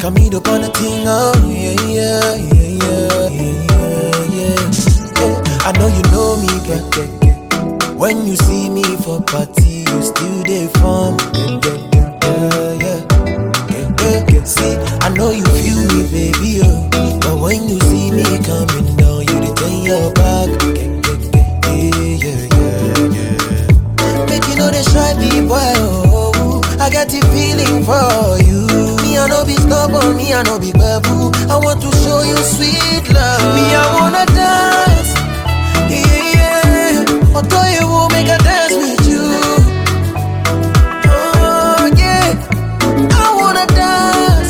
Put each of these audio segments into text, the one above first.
Come upon the thing, oh yeah. I know you know me, girl. When you see me for party, you still there for me, yeah. See, I know you feel me, baby, oh. But when you see me coming down, you return your back, yeah. Make you know they try me, boy, oh. I got the feeling for you. Me, I know be stubborn, me, I know be babu. I want to show you sweet love. Me, I wanna dance, yeah. Although you will make a dance with you. Oh, yeah. I wanna dance,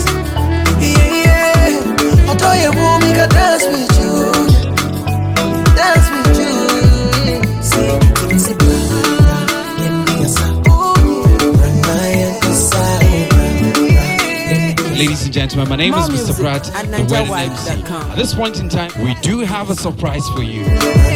yeah. Although you will make a dance with you. Dance with you. See, ladies and gentlemen, my name is Mr. Brad, the wedding MC. At this point in time, we do have a surprise for you.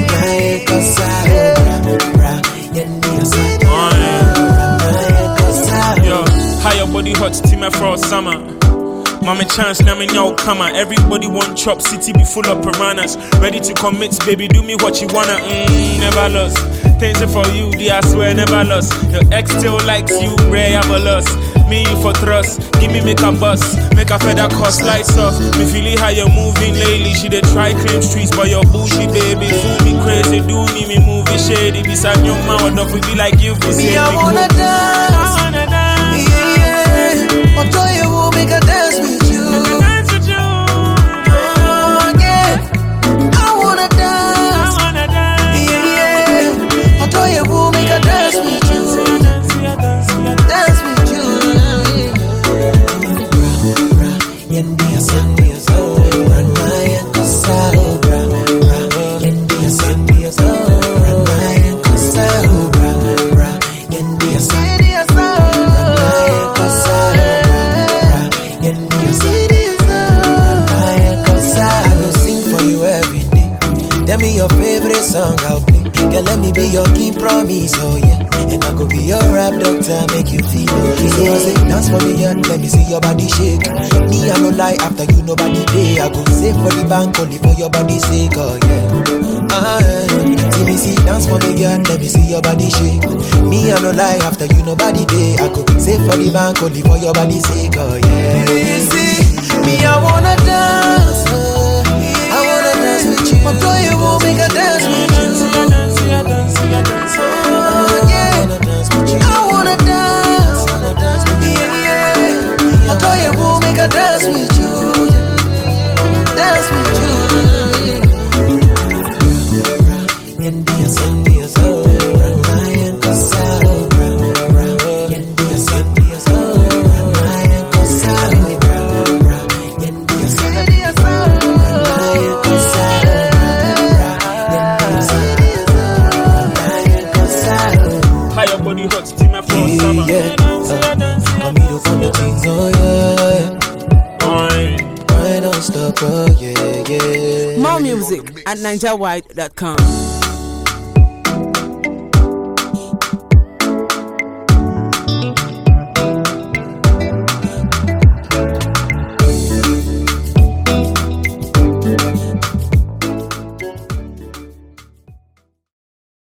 Yo, how your body hot, team for summer. Mama chance, now me now come on. Everybody want chop, city be full of piranhas. Ready to commit, baby, do me what you wanna. Never lost. Things for you, I swear never lost. Your ex still likes you, rare have a loss. Me you for trust, give me make a bus, make a feather cost lights off. Me feeling how you're moving lately. She dey try claim streets, but your bougie baby fool me crazy. Do me moving shady. Beside your mouth, don't we be like you for me, I wanna dance, yeah. Although you will make a dance with you. Oh, yeah. I wanna dance, yeah. Although you will make a dance with you. Dance with you. Tell me your favorite song, I'll play. Girl, let me be your key promise, oh yeah. And I go be your rap doctor, make you feel okay. So I say, dance for me, yeah. Let me see your body shake. Me, I no lie, after you, nobody day. I go save for the bank, only for your body's sake, oh yeah. See me, see, dance for me, yeah. Let me see your body shake. Me, I no lie, after you, nobody day. I go save for the bank, only for your body's sake, oh yeah. You see, me, I wanna dance, I wanna dance with you. My boy, you won't make a dance with you. Oh, yeah. I wanna dance, yeah. My boy, you won't make a dance with you. Dance with you. More music at NigerWide.com.